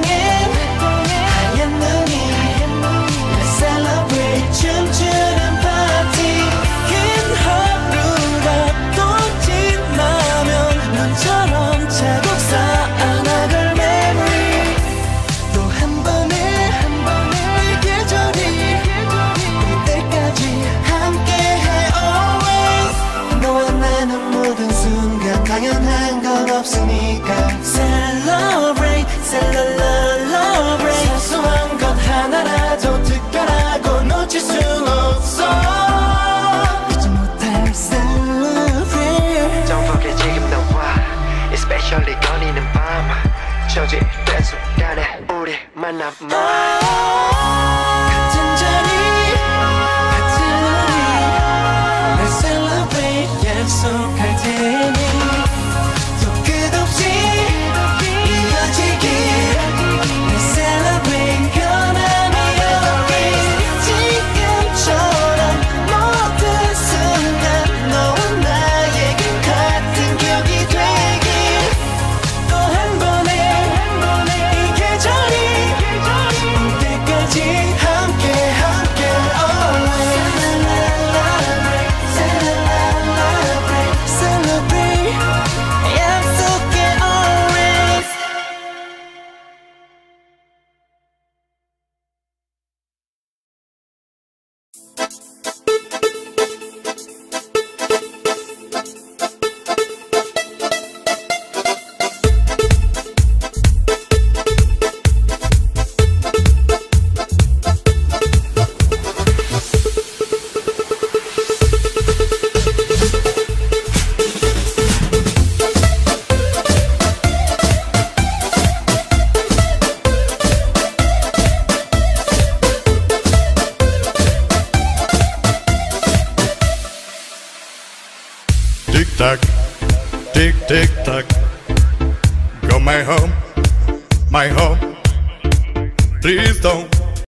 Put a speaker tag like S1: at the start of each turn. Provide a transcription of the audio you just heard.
S1: 하얀 눈이 Celebrate 춤추는 파티 긴 하루라도 지나면 눈처럼 자국 쌓아나갈 memory 또 한 번에 이 계절이 올 때까지 함께해 always 너와 나는 모든 순간 당연한 건 없으니까 Celebrate Celebrate 사소한 것 하나라도 특별하고 놓칠 순 없어 잊지 못할 Celebrate
S2: Don't forget 지금 너와 Especially 거리는 밤 저질 때 순간에 우리 만나
S1: 같은 자리 같은 우리 날 Celebrate 약속할 테니 또 끝없이 이어지길 날 Celebrate 변함이 없길 지금처럼 모든 순간 너와 나에겐 같은 기억이 되길 또 한 번에 이 계절이 올 때까지 함께 always Celebrate Celebrate 약속해 always
S3: Tick tock, tick tick tock. Go my home, my home. Please don't